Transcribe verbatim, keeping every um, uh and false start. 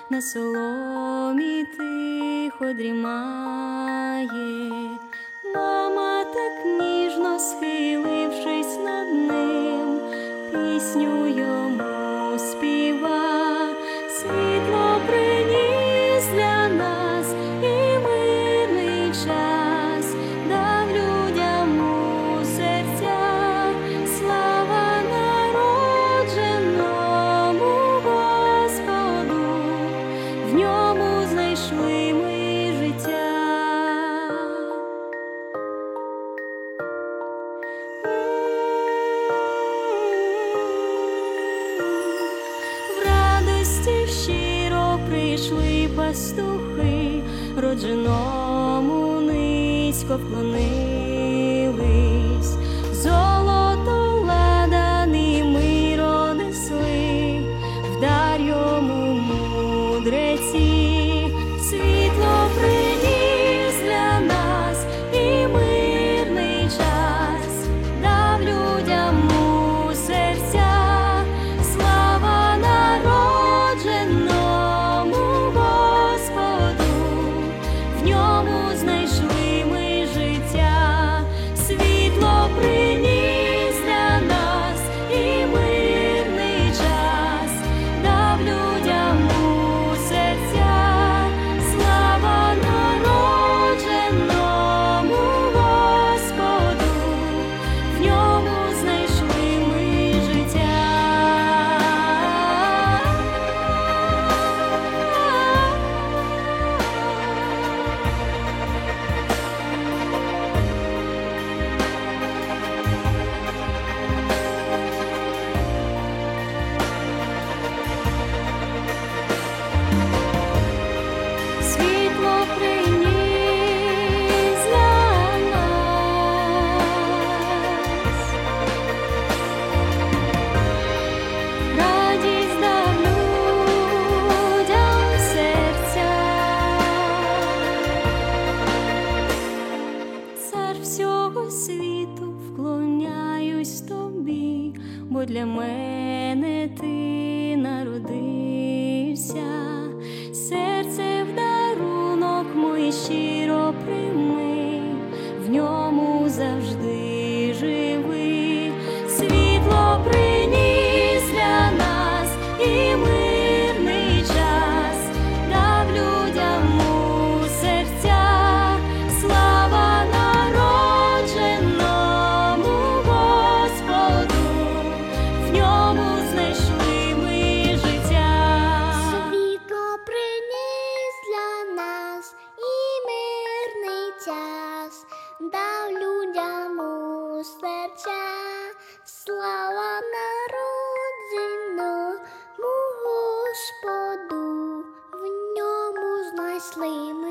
на соломі тихо дрімає. Мама так ніжно схилившись над ним, пісню йому співа. Світло приніс для нас і мирний час, дав людям у серця. Слава народженому Господу, в ньому знайшли ми життя. В радості щиро прийшли пастухи, родженому низько вклонились. Золото ладаний миро несли, в дар йому мудреці. Світло приніс для нас і мирний час, дав людям у серця. Слава народженому Господу, в ньому знайшли ми життя. Світло приніс для нас і мирний час, дав людям у серця. Слава народженому Господу, в ньому знайшли ми життя. Світло приніс для нас, радість дав людям серця. Цар всього світу, вклоняюсь тобі, бо для мене ти народився. Серце в дарунок мій щиро прийми, в ньому завжди живи. Світло приніс для нас і мирний час, дав людям у серця. Слава народженому Господу, в ньому знайшли ми життя. Світло приніс для нас і мирний час, дав людям у серця. Слава народженому Господу, в ньому знайшли ми